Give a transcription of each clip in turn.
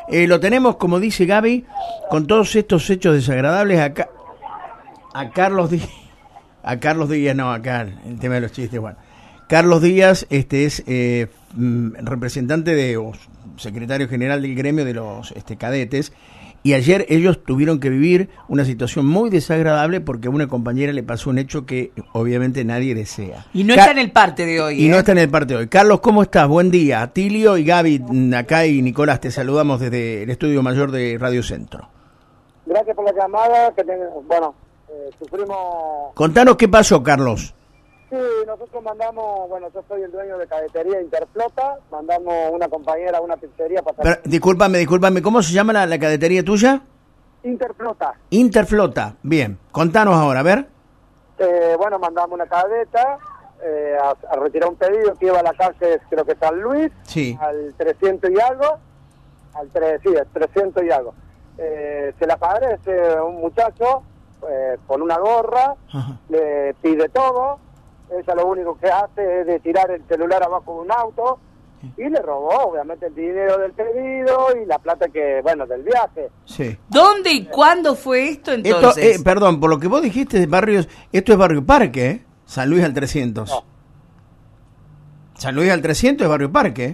Lo tenemos, como dice Gaby, con todos estos hechos desagradables acá. A Carlos Díaz, no, acá, el tema de los chistes, bueno. Carlos Díaz es representante o secretario general del gremio de los cadetes, y ayer ellos tuvieron que vivir una situación muy desagradable porque a una compañera le pasó un hecho que obviamente nadie desea. Y no está en el parte de hoy. Y no está en el parte de hoy. Carlos, ¿cómo estás? Buen día. Tilio y Gaby acá y Nicolás, te saludamos desde el estudio mayor de Radio Centro. Gracias por la llamada. Sufrimos... Contanos qué pasó, Carlos. Sí, nosotros mandamos, yo soy el dueño de cadetería Interflota, mandamos una compañera a una pizzería para... Pero, discúlpame, ¿cómo se llama la cadetería tuya? Interflota. Interflota, bien. Contanos ahora, a ver. Mandamos una cadeta a retirar un pedido que iba a la calle, creo que San Luis, sí, al 300 y algo, al 300 y algo. Se le aparece un muchacho con una gorra, ajá, le pide todo. Ella lo único que hace es de tirar el celular abajo de un auto y le robó, obviamente, el dinero del pedido y la plata del viaje. Sí. ¿Dónde y cuándo fue esto entonces? Esto, perdón, por lo que vos dijiste de barrios, esto es Barrio Parque, ¿eh? San Luis al 300. No. San Luis al 300 es Barrio Parque.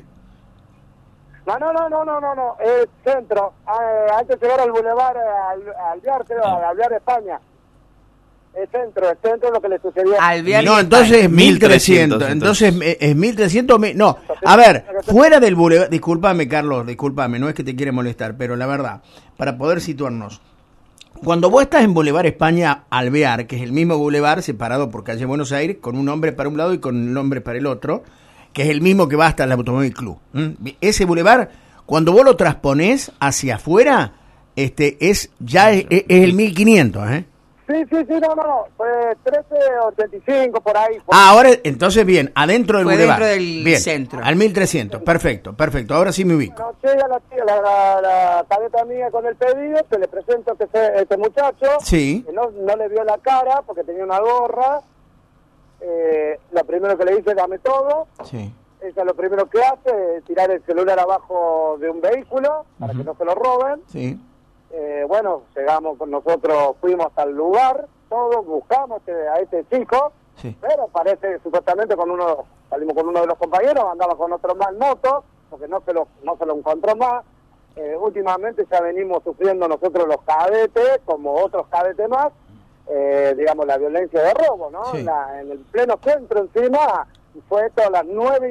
No, es centro. Antes de llegar al bulevar, al Alvear España. Es centro lo que le sucedió. No, entonces es 1300. Entonces es 1300. No, a ver, fuera del bulevar. Discúlpame, Carlos, no es que te quiere molestar, pero la verdad, para poder situarnos, cuando vos estás en Boulevard España Alvear, que es el mismo bulevar separado por calle Buenos Aires, con un nombre para un lado y con un nombre para el otro, que es el mismo que va hasta el Automóvil Club. Ese bulevar, cuando vos lo transponés hacia afuera, es el 1500, ¿eh? Sí, no, fue 1385 por ahí. Ahora, entonces bien, adentro del bulevar. Dentro del bien, centro. Al 1300, perfecto, ahora sí me ubico. No, llega la cadeta mía con el pedido, se le presento que este muchacho, sí, que no le vio la cara porque tenía una gorra, lo primero que le dice, dame todo. Sí. Ella lo primero que hace es tirar el celular abajo de un vehículo para que no se lo roben. Sí. Llegamos con nosotros, fuimos hasta el lugar, todos buscamos a este chico, sí, pero parece supuestamente salimos con uno de los compañeros, andaba con otro más en moto, porque no se lo encontró más. Últimamente ya venimos sufriendo nosotros los cadetes, como otros cadetes más, la violencia de robo, ¿no? Sí. En el pleno centro encima, fue esto a las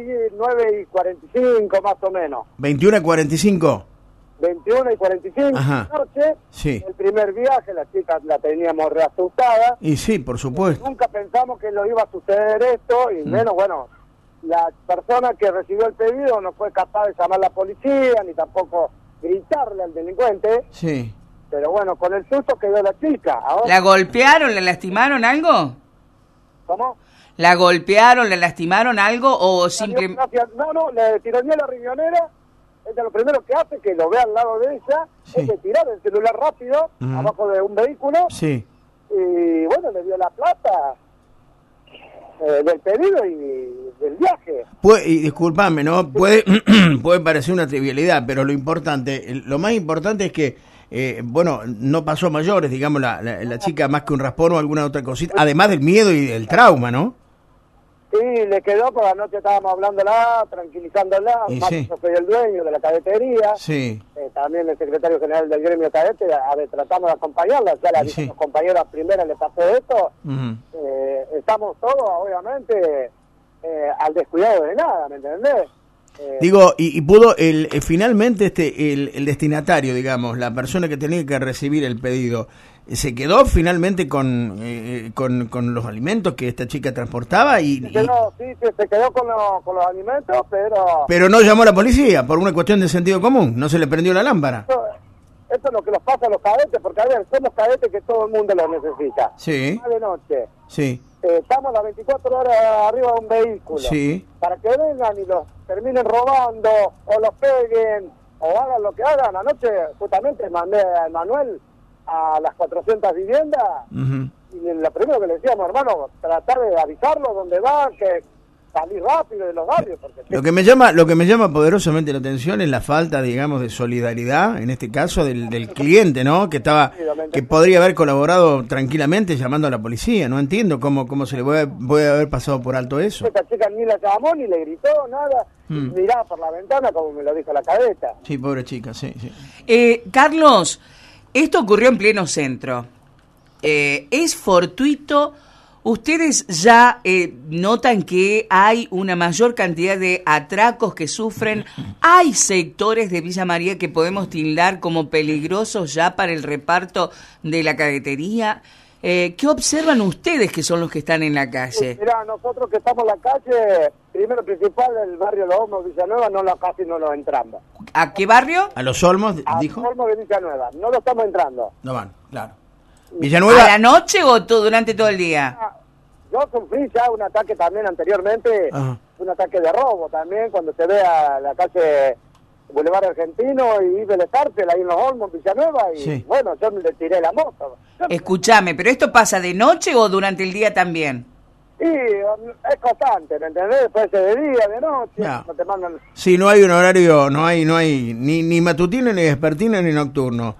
9:45 más o menos. 21:45. 21:45 Ajá. de la noche, sí, el primer viaje, la chica la teníamos reasustada. Y sí, por supuesto. Nunca pensamos que lo iba a suceder esto, y menos, la persona que recibió el pedido no fue capaz de llamar a la policía, ni tampoco gritarle al delincuente. Sí. Pero con el susto quedó la chica. Ahora, ¿la golpearon, le lastimaron algo? ¿cómo? ¿La golpearon, le lastimaron algo o simplemente...? No, le tironeó la riñonera. Ella lo primero que hace, que lo ve al lado de ella, sí, es de tirar el celular rápido, abajo de un vehículo, sí, y le dio la plata del pedido y del viaje. Y disculpame, ¿no? Puede parecer una trivialidad, pero lo más importante es que, no pasó a mayores, digamos, la chica, más que un raspón o alguna otra cosita, además del miedo y del trauma, ¿no? Sí, le quedó, por la noche estábamos hablándola, tranquilizándola, Y más sí, yo soy el dueño de la cadetería, sí, también el secretario general del gremio cadete, tratamos de acompañarla, ya la sí, los compañeros primera le pasó esto, uh-huh, estamos todos, obviamente, al descuidado de nada, ¿me entendés? Digo, y pudo finalmente el destinatario, digamos, la persona que tenía que recibir el pedido, ¿se quedó finalmente con los alimentos que esta chica transportaba? Sí, se quedó con los alimentos, pero no llamó a la policía por una cuestión de sentido común, no se le prendió la lámpara. Esto es lo que nos pasa a los cadetes, porque somos cadetes que todo el mundo los necesita. Sí. Más de noche. Sí. Estamos las 24 horas arriba de un vehículo. Sí. Para que vengan y los terminen robando, o los peguen, o hagan lo que hagan. Anoche justamente mandé a Manuel a las 400 viviendas, uh-huh, y lo primero que le decíamos, hermano, tratar de avisarlo dónde va, que salir rápido de los barrios. Porque lo que me llama poderosamente la atención es la falta, digamos, de solidaridad, en este caso del cliente, ¿no? Que podría haber colaborado tranquilamente llamando a la policía. No entiendo cómo se le puede haber pasado por alto eso. Esta chica ni la llamó, ni le gritó, nada. Miraba por la ventana, como me lo dijo la cadeta. Sí, pobre chica, sí. Carlos, esto ocurrió en pleno centro. ¿Es fortuito? ¿Ustedes ya notan que hay una mayor cantidad de atracos que sufren? ¿Hay sectores de Villa María que podemos tildar como peligrosos ya para el reparto de la cadetería? ¿Qué observan ustedes que son los que están en la calle? Mirá, nosotros que estamos en la calle, primero principal, el barrio Los Olmos, Villanueva, casi no lo entramos. ¿A qué barrio? ¿A Los Olmos, dijo? A Los Olmos de Villanueva, no lo estamos entrando. No van, claro. Villanueva. ¿A la noche o durante todo el día? Yo sufrí ya un ataque también anteriormente, un ataque de robo también, cuando se ve a la calle Boulevard Argentino y Vélez Arfiel, ahí en Los Olmos, Villanueva, y bueno, yo le tiré la moto. Escúchame, ¿pero esto pasa de noche o durante el día también? Sí, es constante, ¿me entendés? Puede ser de día, de noche, no te mandan... Sí, no hay un horario, no hay ni matutino, ni vespertino, ni nocturno.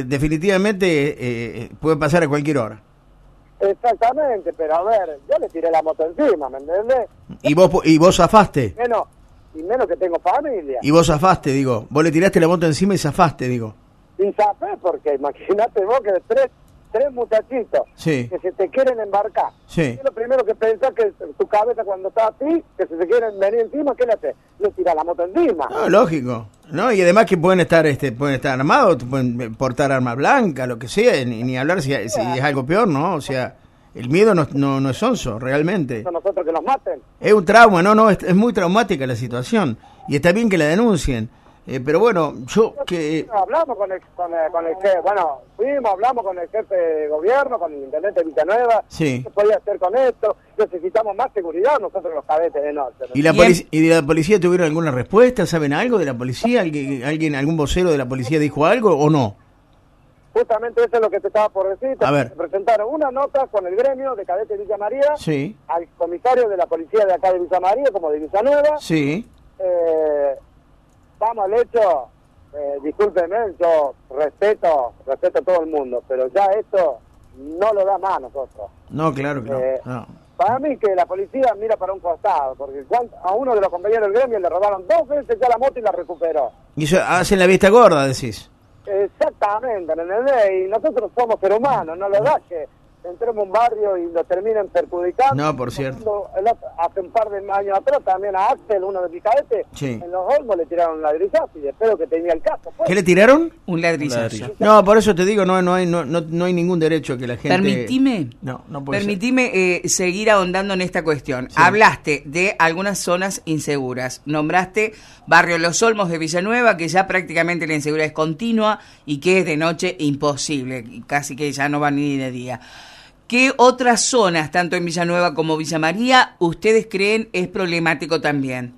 Definitivamente puede pasar a cualquier hora. Exactamente, pero a ver, yo le tiré la moto encima, ¿me entendés? ¿Y vos zafaste? Menos que tengo familia. Y vos zafaste, digo. Vos le tiraste la moto encima y zafaste, digo. Y zafé porque imagínate vos que tres muchachitos que se te quieren embarcar. Sí. Lo primero que pensás que tu cabeza cuando está así, que se te quieren venir encima, ¿qué le haces? Le tirás la moto encima. No, lógico. No, y además que pueden estar armados, pueden portar arma blanca, lo que sea, ni hablar si es algo peor, ¿no? O sea, el miedo no es sonso, realmente. Son nosotros que nos maten. Es un trauma, es muy traumática la situación. Y está bien que la denuncien. Pero bueno, hablamos con el jefe, hablamos con el jefe de gobierno, con el intendente de Villanueva, ¿qué podía hacer con esto? Necesitamos más seguridad nosotros los cadetes de norte. ¿Y de la policía tuvieron alguna respuesta? ¿Saben algo de la policía? ¿Algún vocero de la policía dijo algo o no? Justamente eso es lo que te estaba por decir. Presentaron una nota con el gremio de cadetes de Villa María, al comisario de la policía de acá de Villa María, como de Villanueva. Vamos al hecho, discúlpeme, yo respeto a todo el mundo, pero ya esto no lo da más a nosotros. No, claro que no. Para mí que la policía mira para un costado, porque a uno de los compañeros del gremio le robaron 2 veces ya la moto y la recuperó. Y eso hacen la vista gorda, decís. Exactamente, ¿entendés? Y nosotros somos seres humanos, no lo da que entremos a un barrio y lo terminen perjudicando. No, por cierto. Hace un par de años atrás también a Axel, uno de mis cadetes, en Los Olmos le tiraron un ladrillazo y espero que tenía el caso. Pues. ¿Qué le tiraron? Un ladrillazo. No, por eso te digo, no hay ningún derecho que la gente... Permitime seguir ahondando en esta cuestión. Hablaste de algunas zonas inseguras. Nombraste barrio Los Olmos de Villanueva, que ya prácticamente la inseguridad es continua y que es de noche imposible, casi que ya no va ni de día. ¿Qué otras zonas, tanto en Villanueva como Villa María, ustedes creen es problemático también?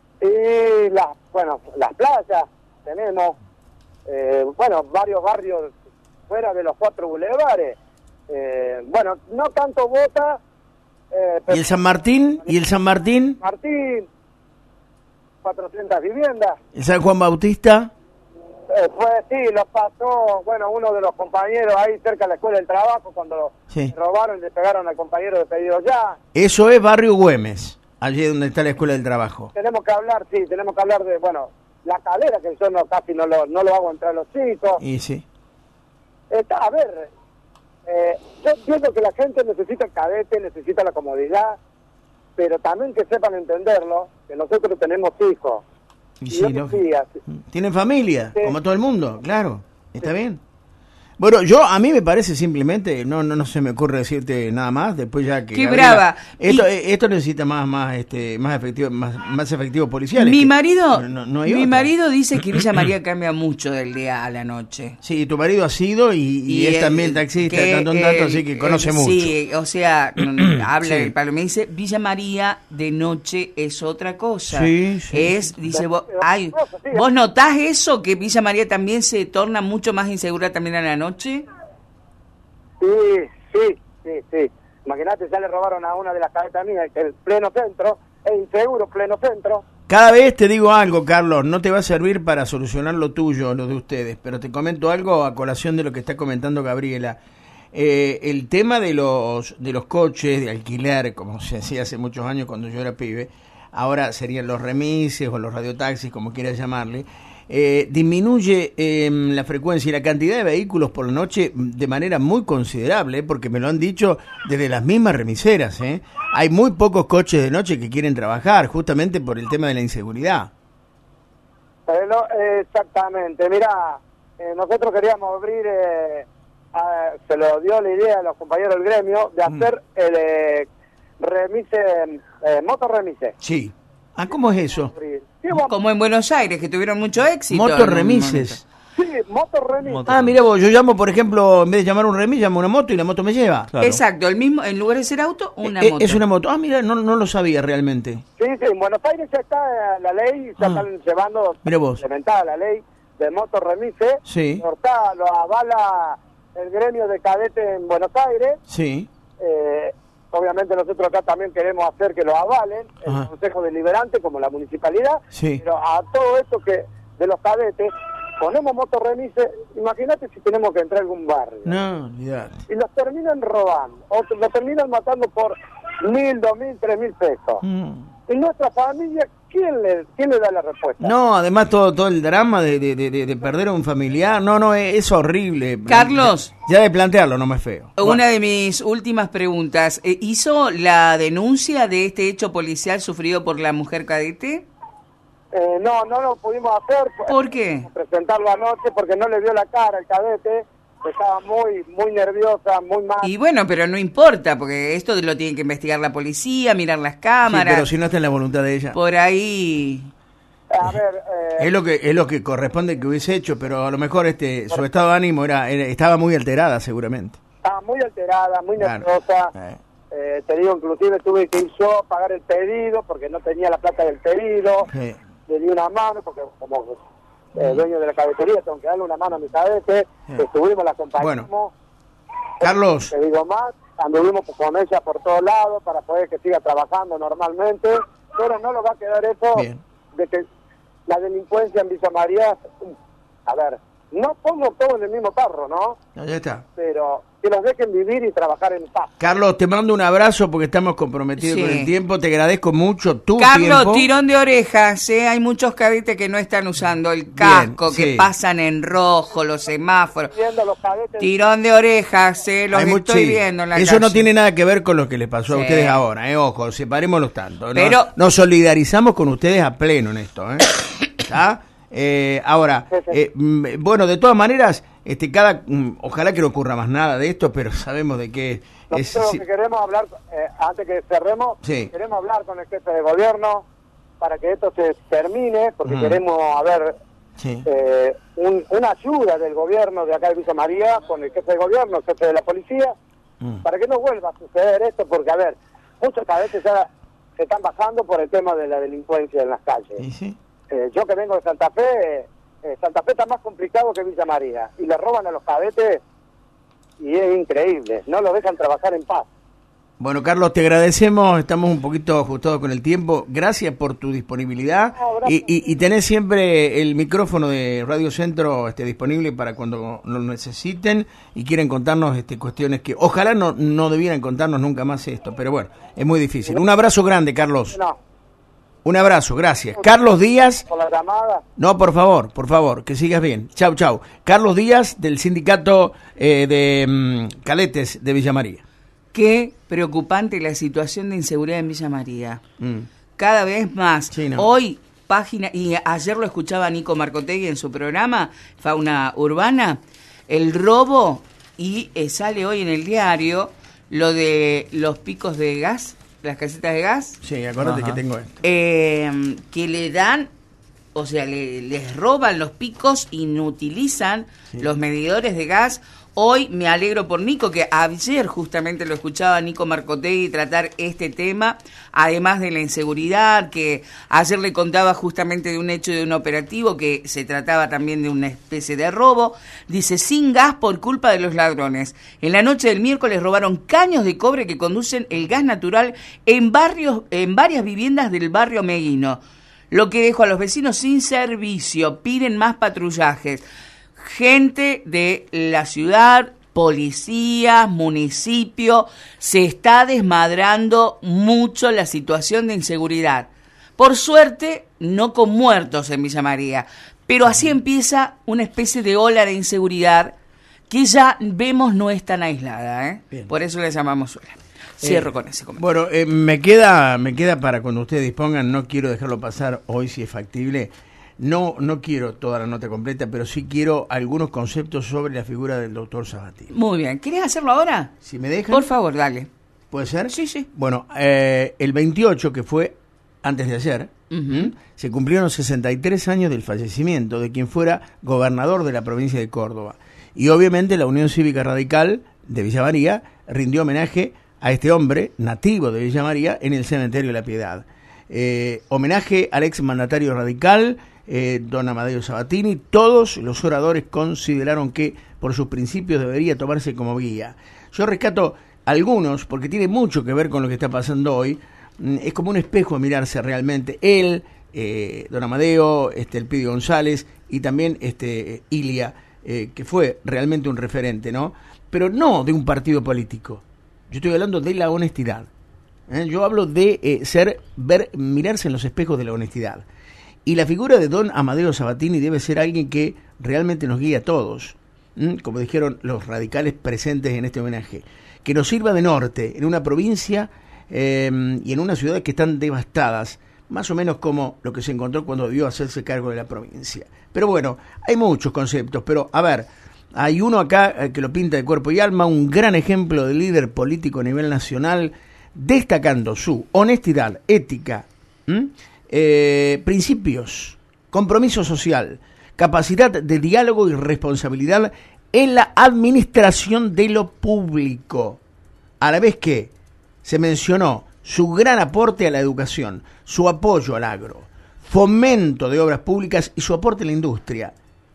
Las playas tenemos, varios barrios fuera de los 4 bulevares. No tanto Bota. ¿Y el San Martín? Martín, 400 viviendas. ¿El San Juan Bautista? Lo pasó, uno de los compañeros ahí cerca de la Escuela del Trabajo, cuando robaron y le pegaron al compañero de pedido ya. Eso es Barrio Güemes, allí donde está la Escuela del Trabajo. Tenemos que hablar de, la calera, que yo casi no lo hago entre los chicos. Y sí. Yo entiendo que la gente necesita el cadete, necesita la comodidad, pero también que sepan entenderlo, que nosotros tenemos hijos. Y sí, tienen familia, como todo el mundo, claro, está bien. Bueno, a mí me parece simplemente, no se me ocurre decirte nada más, después ya que... ¡Qué brava! Esto necesita más efectivos policiales. Mi marido dice que Villa María cambia mucho del día a la noche. Sí, tu marido ha sido y es también taxista de tanto en tanto, así que conoce mucho. Sí, o sea, habla del palo. Me dice, Villa María de noche es otra cosa. Dice, vos notás eso, que Villa María también se torna mucho más insegura también a la noche. Sí. Imagínate, ya le robaron a una de las cadetas mías, el pleno centro, es inseguro, pleno centro. Cada vez te digo algo, Carlos, no te va a servir para solucionar lo tuyo, lo de ustedes, pero te comento algo a colación de lo que está comentando Gabriela. El tema de los coches de alquiler, como se hacía hace muchos años cuando yo era pibe, ahora serían los remises o los radiotaxis, como quieras llamarle, disminuye la frecuencia y la cantidad de vehículos por la noche de manera muy considerable, porque me lo han dicho desde las mismas remiseras. Hay muy pocos coches de noche que quieren trabajar, justamente por el tema de la inseguridad. Exactamente, mirá, nosotros queríamos abrir, se lo dio la idea a los compañeros del gremio, de hacer el remise, motorremise. Sí. Ah, ¿cómo es eso? Como en Buenos Aires, que tuvieron mucho éxito. Motorremises. Sí, motorremise. Ah, mira vos, yo llamo, por ejemplo, en vez de llamar un remis, llamo una moto y la moto me lleva. Claro. Exacto, el mismo, en lugar de ser auto, una moto. Es una moto. Ah, mira, no lo sabía realmente. Sí, en Buenos Aires ya está la ley, ya están llevando, implementada la ley de motorremise. Sí. Lo avala el gremio de cadetes en Buenos Aires. Sí. Obviamente nosotros acá también queremos hacer que lo avalen, el Consejo Deliberante como la Municipalidad, sí. Pero a todo esto que de los cadetes, ponemos motorremise, imagínate si tenemos que entrar a algún barrio. No, olvidate. Y los terminan robando, o los terminan matando por 1.000, 2.000, 3.000 pesos. Y nuestra familia, ¿quién le da la respuesta? No, además todo el drama de perder a un familiar, no, es horrible. Carlos. Ya de plantearlo no me es feo. Una de mis últimas preguntas, ¿hizo la denuncia de este hecho policial sufrido por la mujer cadete? No lo pudimos hacer. ¿Por qué? Presentarlo anoche porque no le vio la cara al cadete. Estaba muy nerviosa, muy mal. Y bueno, pero no importa, porque esto lo tiene que investigar la policía, mirar las cámaras. Sí, pero si no está en la voluntad de ella. Por ahí. A ver, es lo que corresponde que hubiese hecho, pero a lo mejor su estado de ánimo estaba muy alterada, seguramente. Estaba muy alterada, muy nerviosa. Te digo, inclusive tuve que ir yo a pagar el pedido porque no tenía la plata del pedido. Sí. Le di una mano porque como dueño de la cadetería, tengo que darle una mano a mi cadete, estuvimos, la acompañamos. Bueno, Carlos. Te digo más, anduvimos con ella por todos lados para poder que siga trabajando normalmente, pero no lo va a quedar eso de que la delincuencia en Villa María, a ver, no pongo todo en el mismo carro, ¿no? Ya está. Pero que los dejen vivir y trabajar en paz. Carlos, te mando un abrazo porque estamos comprometidos con el tiempo. Te agradezco mucho tu tiempo. Carlos, tirón de orejas. Hay muchos cadetes que no están usando el casco, que pasan en rojo, los semáforos. Tirón de orejas, los estoy viendo en la Eso calle. no tiene nada que ver con lo que les pasó a ustedes ahora. Ojo, separémoslos tanto. Pero nos solidarizamos con ustedes a pleno en esto. ¿Está? Ahora, bueno, de todas maneras, ojalá que no ocurra más nada de esto, pero sabemos de qué nosotros que queremos hablar, antes que cerremos, queremos hablar con el jefe de gobierno para que esto se termine, porque queremos una ayuda del gobierno de acá de Villa María con el jefe de gobierno, el jefe de la policía, para que no vuelva a suceder esto, porque a ver, muchos cadetes ya se están bajando por el tema de la delincuencia en las calles. Yo que vengo de Santa Fe está más complicado que Villa María, y le roban a los cadetes y es increíble, no lo dejan trabajar en paz. Bueno, Carlos, te agradecemos, estamos un poquito ajustados con el tiempo, gracias por tu disponibilidad y tenés siempre el micrófono de Radio Centro disponible para cuando lo necesiten y quieren contarnos cuestiones que ojalá no debieran contarnos nunca más esto, pero bueno, es muy difícil. Un abrazo grande, Carlos. Un abrazo, gracias. Carlos Díaz. ¿Por la llamada? No, por favor, que sigas bien. Chau. Carlos Díaz, del sindicato de cadetes de Villa María. Qué preocupante la situación de inseguridad en Villa María. Cada vez más. Sí, ¿no? Hoy, y ayer lo escuchaba Nico Marcotegui en su programa, Fauna Urbana, el robo, y sale hoy en el diario lo de los picos de gas, las casetas de gas. Sí, acuérdate que tengo esto. Que le dan o sea, les roban los picos, inutilizan los medidores de gas. Hoy me alegro por Nico, que ayer justamente lo escuchaba a Nico Marcotegui tratar este tema, además de la inseguridad, que ayer le contaba justamente de un hecho de un operativo, que se trataba también de una especie de robo. Dice, sin gas por culpa de los ladrones. En la noche del miércoles robaron caños de cobre que conducen el gas natural en varias viviendas del barrio Meguino, lo que dejó a los vecinos sin servicio. Piden más patrullajes. Gente de la ciudad, policías, municipio, se está desmadrando mucho la situación de inseguridad. Por suerte, no con muertos en Villa María, pero así empieza una especie de ola de inseguridad que ya vemos no es tan aislada, ¿eh? Por eso le llamamos ola. Cierro con ese comentario. Bueno, me queda para cuando ustedes dispongan, no quiero dejarlo pasar hoy si es factible. No quiero toda la nota completa, pero sí quiero algunos conceptos sobre la figura del doctor Sabatini. Muy bien. ¿Querés hacerlo ahora? Si me dejan. Por favor, dale. ¿Puede ser? Sí. Bueno, el 28, que fue antes de ayer, se cumplieron 63 años del fallecimiento de quien fuera gobernador de la provincia de Córdoba. Y obviamente la Unión Cívica Radical de Villa María rindió homenaje a este hombre nativo de Villa María en el Cementerio de la Piedad. Homenaje al ex mandatario radical, don Amadeo Sabatini. Todos los oradores consideraron que por sus principios debería tomarse como guía. Yo rescato algunos porque tiene mucho que ver con lo que está pasando hoy. Es como un espejo a mirarse realmente. Él, don Amadeo, Elpidio González y también Ilia, que fue realmente un referente, ¿no? Pero no de un partido político. Yo estoy hablando de la honestidad. Yo hablo de mirarse en los espejos de la honestidad. Y la figura de don Amadeo Sabatini debe ser alguien que realmente nos guíe a todos, como dijeron los radicales presentes en este homenaje, que nos sirva de norte en una provincia y en una ciudad que están devastadas, más o menos como lo que se encontró cuando debió hacerse cargo de la provincia. Pero bueno, hay muchos conceptos, pero a ver, hay uno acá que lo pinta de cuerpo y alma, un gran ejemplo de líder político a nivel nacional, destacando su honestidad, ética, principios, compromiso social, capacidad de diálogo y responsabilidad en la administración de lo público, a la vez que se mencionó su gran aporte a la educación, su apoyo al agro, fomento de obras públicas y su aporte a la industria.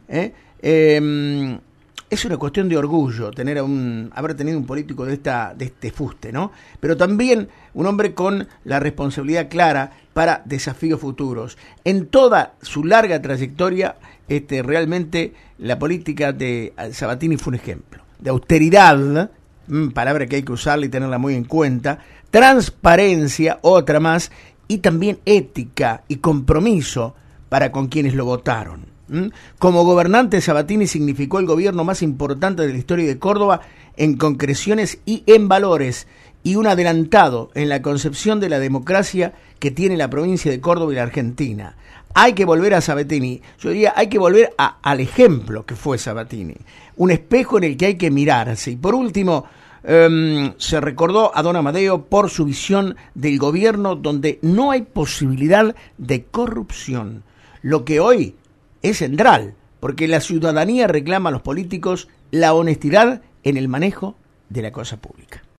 Es una cuestión de orgullo haber tenido un político de este fuste, ¿no? Pero también un hombre con la responsabilidad clara para desafíos futuros. En toda su larga trayectoria, realmente la política de Sabatini fue un ejemplo de austeridad, palabra que hay que usarla y tenerla muy en cuenta, transparencia, otra más, y también ética y compromiso para con quienes lo votaron. Como gobernante, Sabatini significó el gobierno más importante de la historia de Córdoba en concreciones y en valores, y un adelantado en la concepción de la democracia que tiene la provincia de Córdoba y la Argentina. Hay que volver a Sabatini, yo diría, hay que volver al ejemplo que fue Sabatini, un espejo en el que hay que mirarse. Y por último, se recordó a don Amadeo por su visión del gobierno donde no hay posibilidad de corrupción, lo que hoy es central, porque la ciudadanía reclama a los políticos la honestidad en el manejo de la cosa pública.